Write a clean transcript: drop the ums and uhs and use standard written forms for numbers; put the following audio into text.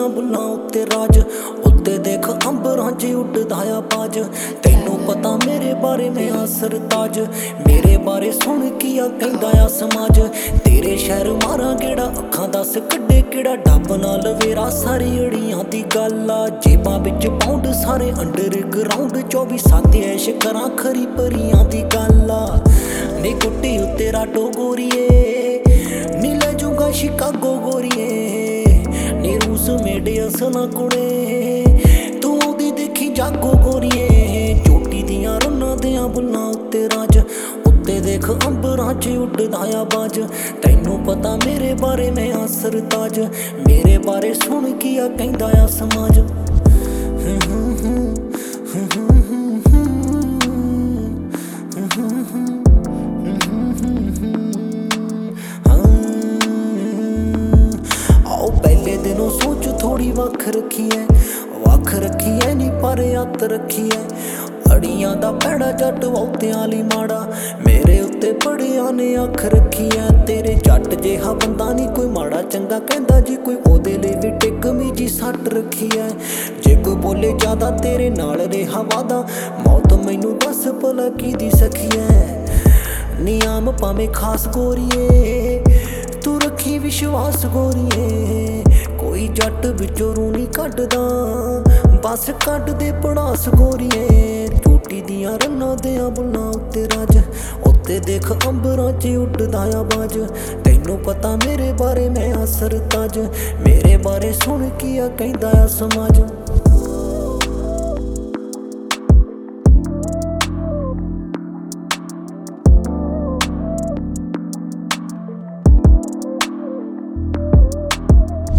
दियां बुल्लां उत्ते राज। उत्ते देख अंबरां च उड़दा आ बाज। तैनू पता मेरे बारे में आ सरताज। मेरे बारे सुन किया कहंदा आ समाज। तेरे शहर मारा गेड़ा अखां दस कड्डे केड़ा डब नाल वेरा। सारी अड़ियां दी गल आ जेबां विच पाउंड सारे अंडर ग्राउंड 24/7 ऐश करां खरी परियां दी गल आ। नी कुट्टी उत्ते राडो गोरीए नी ले जूंगा शिकागो गोरीए। नी रूस मेडे असना कुड़े तू ओदी देखी जागो गोरीए। चोटी दियां रन्नां दियां बुल्लां उत्ते राज। उत्ते देख अंबरां च उड़दा आ बाज। तैनू पता मेरे बारे में आ सरताज। मेरे बारे सुन किया कहंदा आ समाज। आओ पहले दिनों सोच थोड़ी वख रखी है नी पर हत्थ रखी है। अड़ियां दा पैड़ा जट वौतियां ली माड़ा मेरे उत्ते बड़ियां ने अख रखी है। तेरे जट जिहा बंदा नी कोई माड़ा चंगा कहंदा जी कोई ओदे लई वी टिकमी जी सट रखी है। जे कोई बोले ज्यादा तेरे नाल रेहा वादा मौत मैनू दस भला कीदी सखी है। नी आम भावें खास गोरीए तू रखी विश्वास गोरीए। कोई जट विचों रूह नी कड्डदा बस कड्ड दे पड़ास गोरीए। चोटी दियां रन्नां दियां बुल्लां उत्ते राज। उत्ते देख अंबरां च उड़दा आ बाज। तैनू पता मेरे बारे में आ सरताज। मेरे बारे सुन किया कहंदा आ समाज।